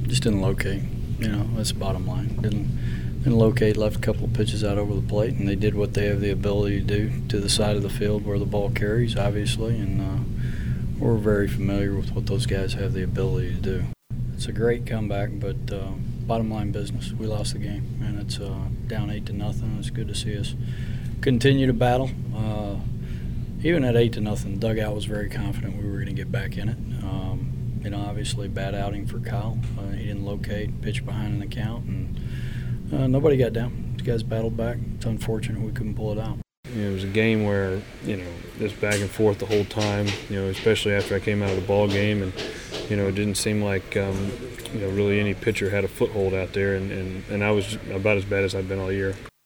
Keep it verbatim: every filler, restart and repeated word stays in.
just didn't locate. You know, that's the bottom line. Didn't didn't locate. Left a couple of pitches out over the plate, and they did what they have the ability to do to the side of the field where the ball carries, obviously, and uh, we're very familiar with what those guys have the ability to do. It's a great comeback, but uh, bottom line business. We lost the game, and it's uh, down eight to nothing. It's good to see us continue to battle. Uh, even at eight to nothing, the dugout was very confident we were going to get back in it. Um, you know, obviously bad outing for Kyle. Uh, he didn't locate, pitched behind an account, and uh, nobody got down. These guys battled back. It's unfortunate we couldn't pull it out. You know, it was a game where, you know, it's back and forth the whole time, you know, especially after I came out of the ball game. And, you know, it didn't seem like, um, you know, really any pitcher had a foothold out there. And, and, and I was about as bad as I've been all year.